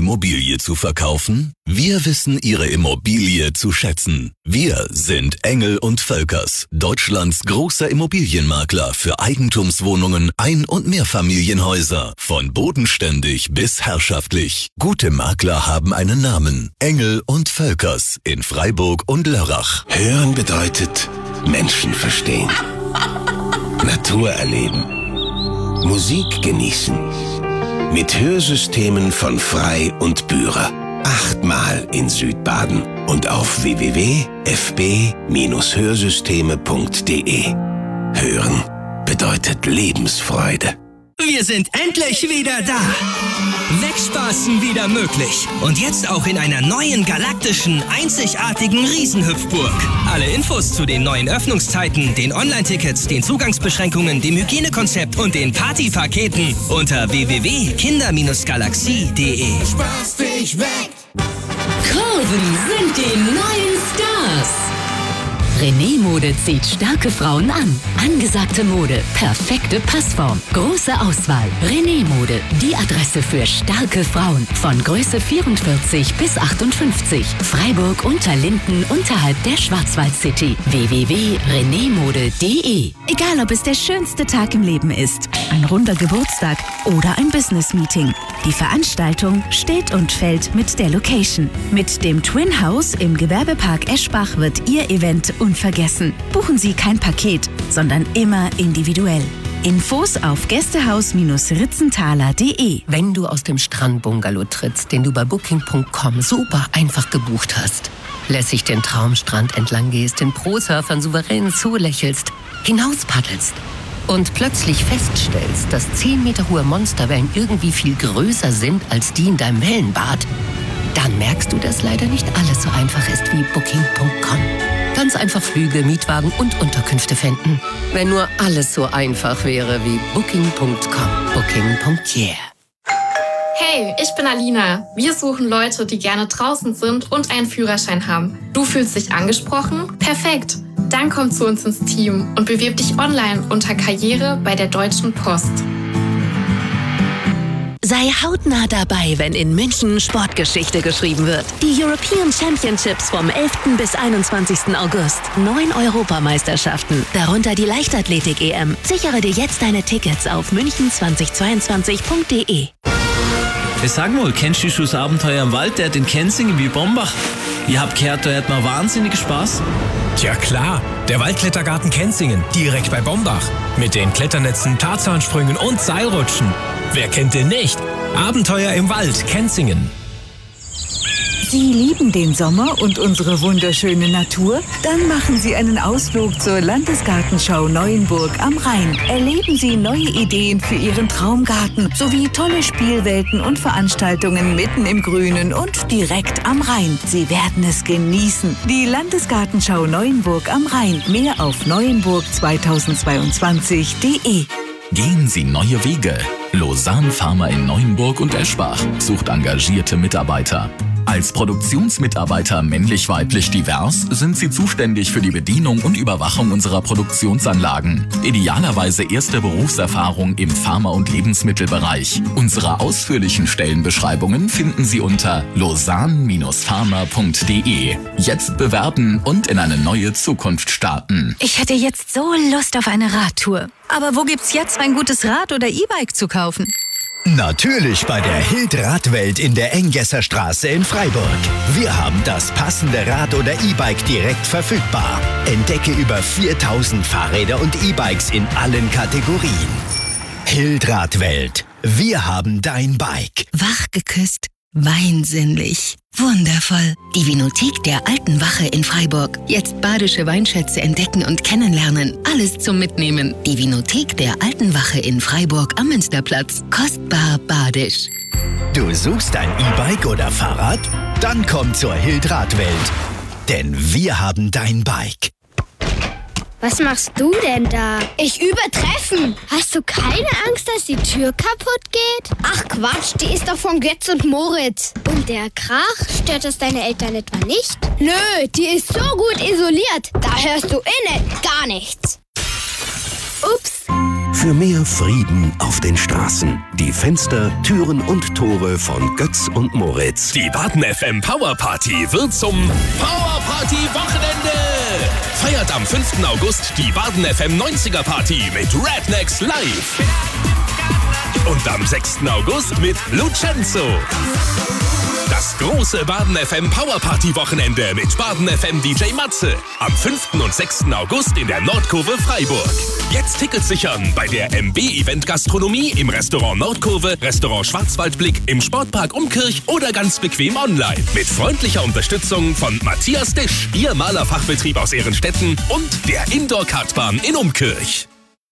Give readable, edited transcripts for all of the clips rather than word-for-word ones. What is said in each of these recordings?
Immobilie zu verkaufen? Wir wissen Ihre Immobilie zu schätzen. Wir sind Engel & Völkers, Deutschlands großer Immobilienmakler für Eigentumswohnungen, Ein- und Mehrfamilienhäuser. Von bodenständig bis herrschaftlich. Gute Makler haben einen Namen. Engel & Völkers in Freiburg und Lörrach. Hören bedeutet Menschen verstehen. Natur erleben. Musik genießen. Mit Hörsystemen von Frei und Bührer. 8-mal in Südbaden und auf www.fb-hörsysteme.de. Hören bedeutet Lebensfreude. Wir sind endlich wieder da. Wegspaßen wieder möglich. Und jetzt auch in einer neuen galaktischen, einzigartigen Riesenhüpfburg. Alle Infos zu den neuen Öffnungszeiten, den Online-Tickets, den Zugangsbeschränkungen, dem Hygienekonzept und den Partypaketen unter www.kinder-galaxie.de. Spaß dich weg! Kurven sind die neuen Stars. René Mode zieht starke Frauen an. Angesagte Mode, perfekte Passform, große Auswahl. René Mode, die Adresse für starke Frauen. Von Größe 44 bis 58. Freiburg Unterlinden unterhalb der Schwarzwald-City. www.renemode.de. Egal, ob es der schönste Tag im Leben ist, ein runder Geburtstag oder ein Business-Meeting. Die Veranstaltung steht und fällt mit der Location. Mit dem Twin House im Gewerbepark Eschbach wird Ihr Event unvergessen. Buchen Sie kein Paket, sondern immer individuell. Infos auf gästehaus-ritzenthaler.de. Wenn du aus dem Strandbungalow trittst, den du bei Booking.com super einfach gebucht hast, lässig den Traumstrand entlang gehst, den Pro-Surfern souverän zulächelst, hinauspaddelst und plötzlich feststellst, dass 10 Meter hohe Monsterwellen irgendwie viel größer sind als die in deinem Wellenbad, dann merkst du, dass leider nicht alles so einfach ist wie Booking.com. Ganz einfach Flüge, Mietwagen und Unterkünfte finden. Wenn nur alles so einfach wäre wie Booking.com. Booking.yeah. Hey, ich bin Alina. Wir suchen Leute, die gerne draußen sind und einen Führerschein haben. Du fühlst dich angesprochen? Perfekt. Dann komm zu uns ins Team und bewirb dich online unter Karriere bei der Deutschen Post. Sei hautnah dabei, wenn in München Sportgeschichte geschrieben wird. Die European Championships vom 11. bis 21. August. 9 Europameisterschaften, darunter die Leichtathletik-EM. Sichere dir jetzt deine Tickets auf münchen2022.de. Sag mal, kennst du schon das Abenteuer im Wald, der in Kenzingen wie Bombach? Ich hab gehört, da hat man wahnsinnig Spaß. Ja klar, der Waldklettergarten Kenzingen, direkt bei Bombach. Mit den Kletternetzen, Tarzansprüngen und Seilrutschen. Wer kennt den nicht? Abenteuer im Wald, Kenzingen. Sie lieben den Sommer und unsere wunderschöne Natur? Dann machen Sie einen Ausflug zur Landesgartenschau Neuenburg am Rhein. Erleben Sie neue Ideen für Ihren Traumgarten sowie tolle Spielwelten und Veranstaltungen mitten im Grünen und direkt am Rhein. Sie werden es genießen. Die Landesgartenschau Neuenburg am Rhein. Mehr auf neuenburg2022.de. Gehen Sie neue Wege. Lausanne Pharma in Neuenburg und Eschbach sucht engagierte Mitarbeiter. Als Produktionsmitarbeiter männlich-weiblich divers sind sie zuständig für die Bedienung und Überwachung unserer Produktionsanlagen. Idealerweise erste Berufserfahrung im Pharma- und Lebensmittelbereich. Unsere ausführlichen Stellenbeschreibungen finden Sie unter lausanne-pharma.de. Jetzt bewerben und in eine neue Zukunft starten. Ich hätte jetzt so Lust auf eine Radtour. Aber wo gibt's jetzt ein gutes Rad oder E-Bike zu kaufen? Natürlich bei der Hild Radwelt in der Engesser Straße in Freiburg. Wir haben das passende Rad oder E-Bike direkt verfügbar. Entdecke über 4000 Fahrräder und E-Bikes in allen Kategorien. Hild Radwelt. Wir haben dein Bike. Wach geküsst, weinsinnlich, wundervoll. Die Vinothek der Alten Wache in Freiburg. Jetzt badische Weinschätze entdecken und kennenlernen. Alles zum Mitnehmen. Die Vinothek der Alten Wache in Freiburg am Münsterplatz. Kostbar badisch. Du suchst ein E-Bike oder Fahrrad? Dann komm zur Hild Radwelt. Denn wir haben dein Bike. Was machst du denn da? Ich übe Treffen. Hast du keine Angst, dass die Tür kaputt geht? Ach Quatsch, die ist doch von Götz und Moritz. Und der Krach, stört das deine Eltern etwa nicht? Nö, die ist so gut isoliert. Da hörst du gar nichts. Ups. Für mehr Frieden auf den Straßen. Die Fenster, Türen und Tore von Götz und Moritz. Die Baden FM Power Party wird zum Power Party Wochenende. Feiert am 5. August die Baden FM 90er Party mit Rednecks live. Und am 6. August mit Lucenzo. Das große Baden FM Power Party Wochenende mit Baden FM DJ Matze. Am 5. und 6. August in der Nordkurve Freiburg. Jetzt Tickets sichern bei der MB Event Gastronomie, im Restaurant Nordkurve, Restaurant Schwarzwaldblick, im Sportpark Umkirch oder ganz bequem online. Mit freundlicher Unterstützung von Matthias Disch, Ihr Malerfachbetrieb aus Ehrenstetten und der Indoor-Kartbahn in Umkirch.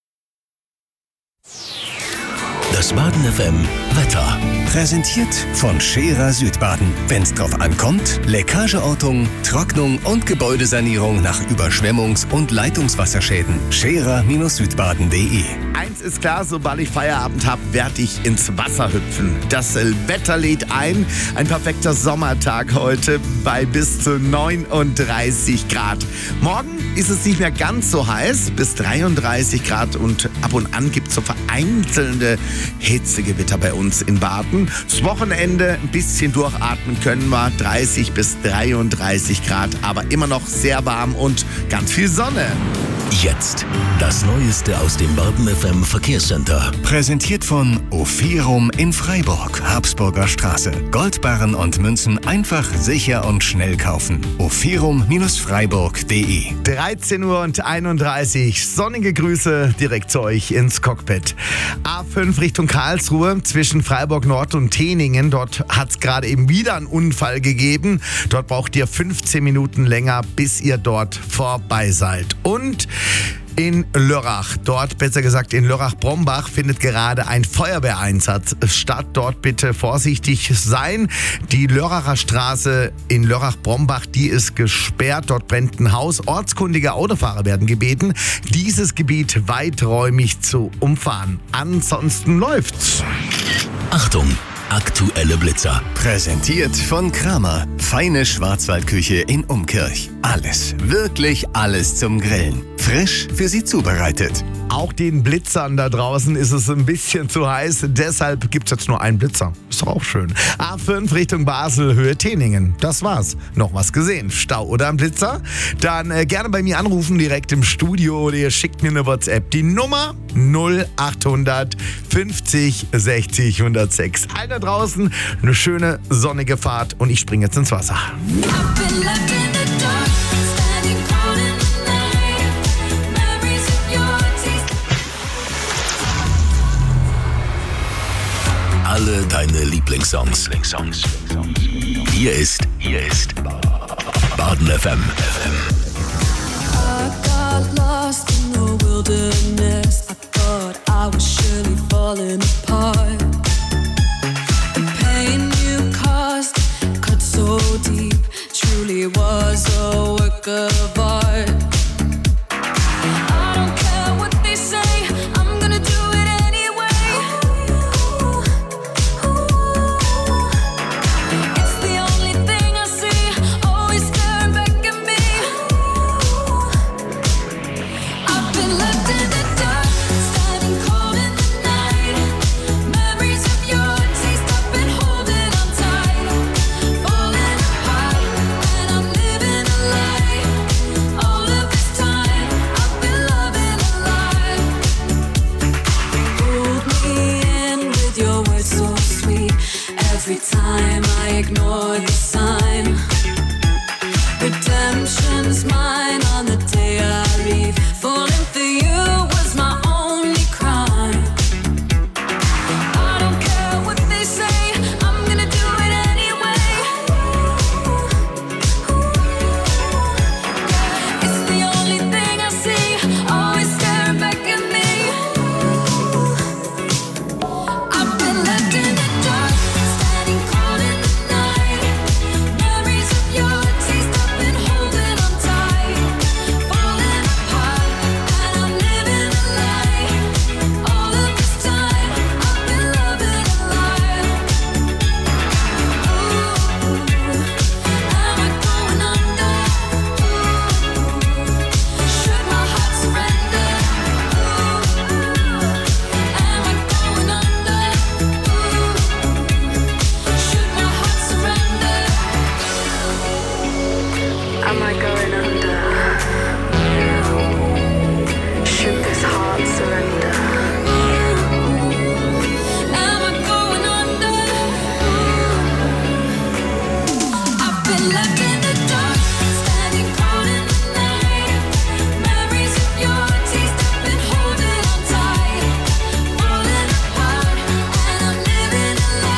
Das Baden FM Wetter. Präsentiert von Scherer Südbaden. Wenn's drauf ankommt, Leckageortung, Trocknung und Gebäudesanierung nach Überschwemmungs- und Leitungswasserschäden. Scherer-Südbaden.de. Eins ist klar, sobald ich Feierabend habe, werde ich ins Wasser hüpfen. Das Wetter lädt ein. Ein perfekter Sommertag heute bei bis zu 39 Grad. Morgen ist es nicht mehr ganz so heiß, bis 33 Grad und ab und an gibt es so vereinzelte Hitzegewitter bei uns in Baden. Das Wochenende ein bisschen durchatmen können wir, 30 bis 33 Grad, aber immer noch sehr warm und ganz viel Sonne. Jetzt das Neueste aus dem Baden FM Verkehrscenter. Präsentiert von Ofirum in Freiburg, Habsburger Straße. Goldbarren und Münzen einfach, sicher und schnell kaufen. Ofirum-Freiburg.de. 13:31 Uhr, sonnige Grüße direkt zu euch ins Cockpit. A5 Richtung Karlsruhe zwischen Freiburg Nord und Teningen. Dort hat es gerade eben wieder einen Unfall gegeben. Dort braucht ihr 15 Minuten länger, bis ihr dort vorbei seid. Und in Lörrach, dort besser gesagt in Lörrach-Brombach, findet gerade ein Feuerwehreinsatz statt. Dort bitte vorsichtig sein. Die Lörracher Straße in Lörrach-Brombach, die ist gesperrt. Dort brennt ein Haus. Ortskundige Autofahrer werden gebeten, dieses Gebiet weiträumig zu umfahren. Ansonsten läuft's. Achtung! Aktuelle Blitzer. Präsentiert von Kramer. Feine Schwarzwaldküche in Umkirch. Alles, wirklich alles zum Grillen. Frisch für Sie zubereitet. Auch den Blitzern da draußen ist es ein bisschen zu heiß. Deshalb gibt es jetzt nur einen Blitzer. Ist doch auch schön. A5 Richtung Basel, Höhe Teningen. Das war's. Noch was gesehen? Stau oder ein Blitzer? Dann gerne bei mir anrufen, direkt im Studio, oder ihr schickt mir eine WhatsApp. Die Nummer 0800 50 60 106. Alter draußen, eine schöne sonnige Fahrt und ich springe jetzt ins Wasser. Alle deine Lieblingssongs. Hier ist Baden FM. I got lost in the wilderness. I thought I was surely falling apart. The pain you caused cut so deep. Truly was a work of art. I don't care what they say. I'm gonna do it anyway. It's the only thing I see. Always staring back at me. I've been left in the dark, standing cold in the night. Memories of your taste, I've been holding on tight. Falling apart, and I'm living a lie. All of this time, I've been loving a lie. Hold me in with your words so sweet. Every time I ignore the